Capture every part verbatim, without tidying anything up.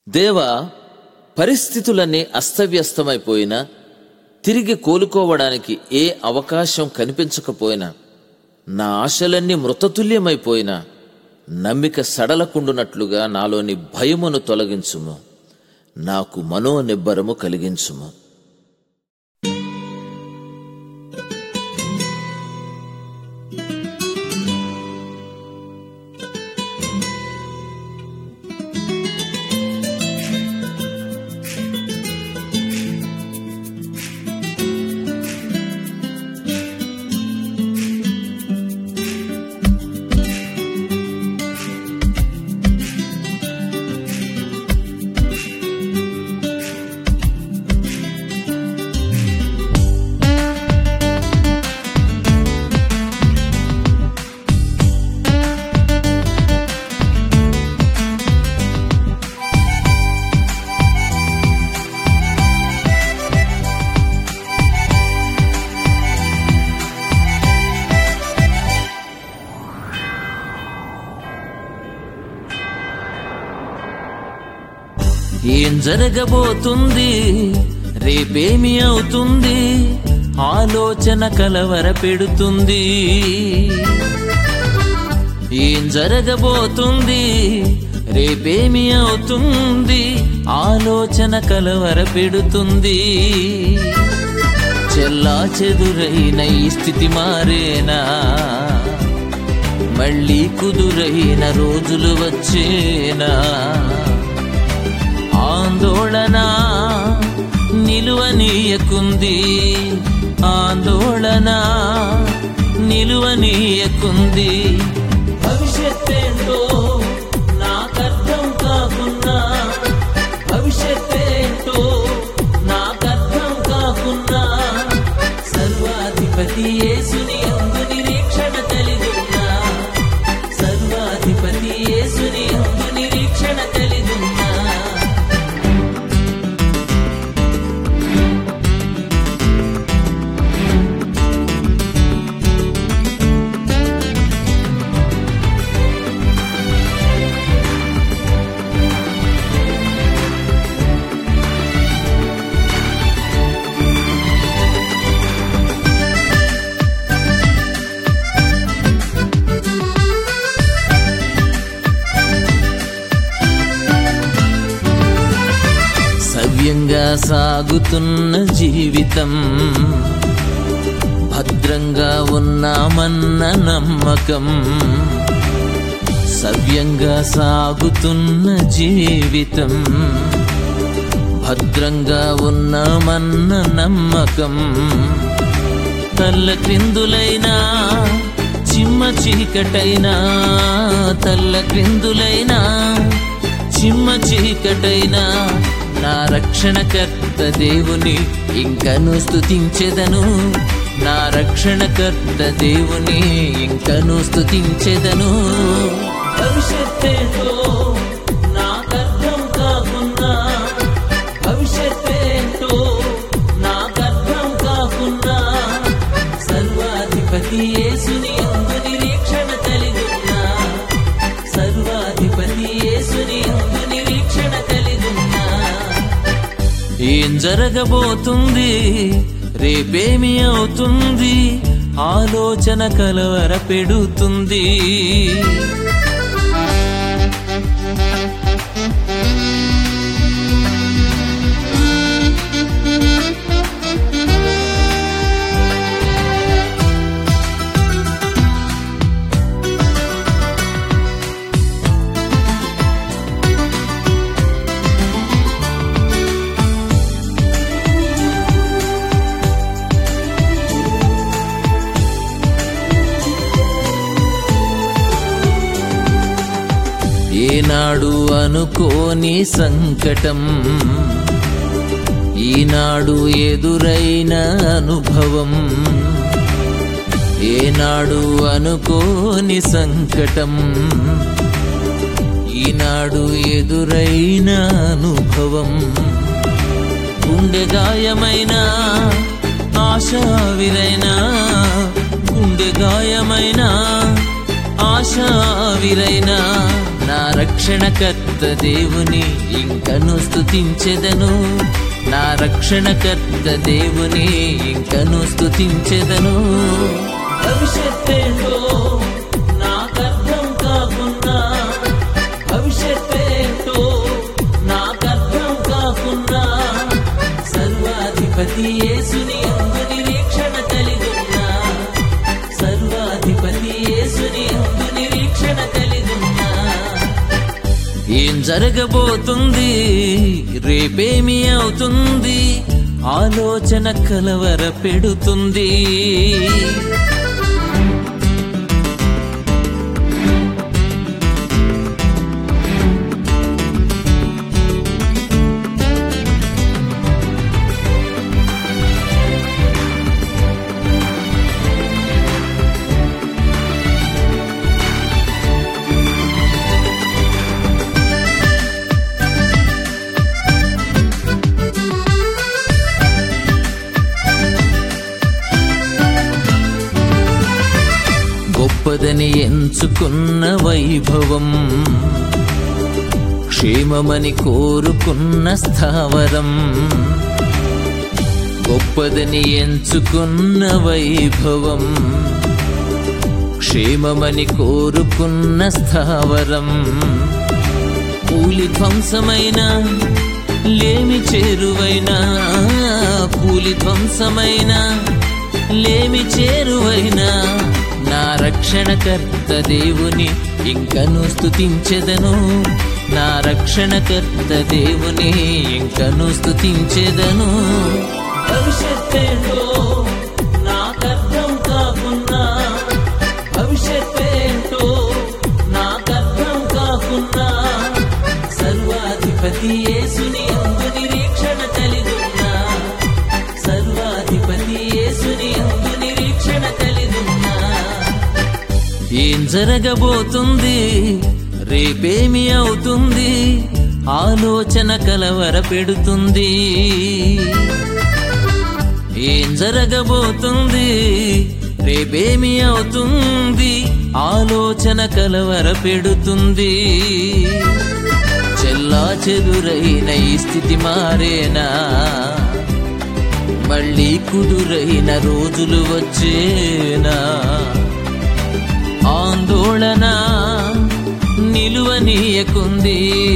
దేవా, పరిస్థితులన్నీ అస్తవ్యస్తమైపోయినా, తిరిగి కోలుకోవడానికి ఏ అవకాశం కనిపించకపోయినా, నా ఆశలన్నీ మృతతుల్యమైపోయినా, నమ్మిక సడలకుండునట్లుగా నాలోని భయమును తొలగించుము, నాకు మనోనిబ్బరము కలిగించుము. ఏం జరగబోతుంది, రేపేమి అవుతుంది, ఆలోచన కలవర పెడుతుంది. ఏం జరగబోతుంది, రేపేమి అవుతుంది, ఆలోచన కలవర పెడుతుంది. చెల్లా చెదురైన ఈ స్థితి మారేనా, మళ్ళీ కుదురైన రోజులు వచ్చేనా? ఆందోళన నిలువనీయకుంది, ఆందోళన నిలువనీయకుంది. భవిష్యత్తేంటో నాకర్థం కాకున్నా, భవిష్యత్తేంటో నాకర్థం కాకున్నా, సర్వాధిపతి యేసుని యందు నిరీక్షణ కలిగున్నా, సర్వాధిపతి యేసుని యందు నిరీక్షణ కలిగున్నా. సవ్యంగా సాగుతున్న జీవితం, భద్రంగా ఉన్నామన్న నమ్మకం. సవ్యంగా సాగుతున్న జీవితం, భద్రంగా ఉన్నామన్న నమ్మకం. తల్ల క్రిందులైనా చిమ్మ చీకటైనా, తల్ల క్రిందులైనా చిమ్మ చీకటైనా, నా రక్షణకర్త దేవుని ఇంకను స్తుతించెదను, నా రక్షణకర్త దేవుని ఇంకను స్తుతించెదను. భవిష్యత్తేంటో నాకర్థం కాకున్నా, భవిష్యత్తేంటో నాకర్థం కాకున్నా, సర్వాధిపతి యేసుని యందు నిరీక్షణ కలిగున్నా, సర్వాధిపతి యేసుని యందు నిరీక్షణ కలిగున్నా. ఏం జరగబోతుంది, రేపేమి అవుతుంది, ఆలోచన కలవర పెడుతుంది. ఏనాడు అనుకోని సంకటం, ఈనాడు ఎదురైన అనుభవం. ఏనాడు అనుకోని సంకటం, ఈనాడు ఎదురైన అనుభవం. గుండె గాయమైన ఆశావిరైన, గుండె గాయమైన ఆశావిరైన, నా రక్షణకర్త దేవుని ఇంకను స్తుతించెదను, నా రక్షణకర్త దేవుని ఇంకను స్తుతించెదను. భవిష్యత్తేంటో నాకర్థం కాకున్నా, భవిష్యత్తేంటో నాకర్థం కాకున్నా, సర్వాధిపతి యేసుని యందు నిరీక్షణ కలిగున్నా, సర్వాధిపతి యేసుని యందు నిరీక్షణ కలిగున్నా. ఏం జరగబోతుంది, రేపేమి అవుతుంది, ఆలోచన కలవర పెడుతుంది. గొప్పదని ఎంచుకున్న వైభవం, క్షేమమని కోరుకున్న స్థావరం. గొప్పదని ఎంచుకున్న వైభవం, క్షేమమని కోరుకున్న స్థావరం. కూలి ధ్వంసమైన లేమి చేరువైనా, కూలి ధ్వంసమైన లేమి చేరువైనా, నా రక్షణకర్త దేవుని ఇంకను స్తుతించెదను, నా రక్షణకర్త దేవుని ఇంకను స్తుతించెదను. భవిష్యత్తేంటో నాకర్థం కాకున్నా, భవిష్యత్తేంటో నాకర్థం కాకున్నా, సర్వాధిపతి యేసుని యందు నిరీక్షణ కలిగున్నా, సర్వాధిపతి యేసుని యందు నిరీక్షణ కలిగున్నా. ఏం జరగబోతుంది, రేపేమి అవుతుంది, ఆలోచన కలవర పెడుతుంది. ఏం జరగబోతుంది, రేపేమి అవుతుంది, ఆలోచన కలవర పెడుతుంది. చెల్లా చెదురైన ఈ స్థితి మారేనా, మళ్ళీ కుదురైన రోజులు వచ్చేనా. ఆందోళన నిలువనీయకుంది,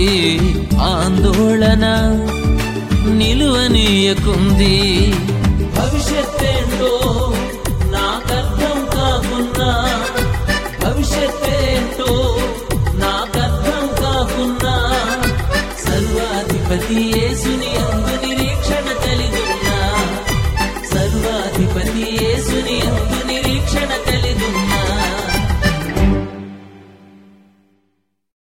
ఆందోళన నిలువనీయకుంది. భవిష్యత్తేంటో నాకర్థం కాకున్నా, భవిష్యత్తేంటో నాకర్థం కాకున్నా, సర్వాధిపతి యేసుని యందు నిరీక్షణ కలిగున్నా, సర్వాధిపతి యేసుని యందు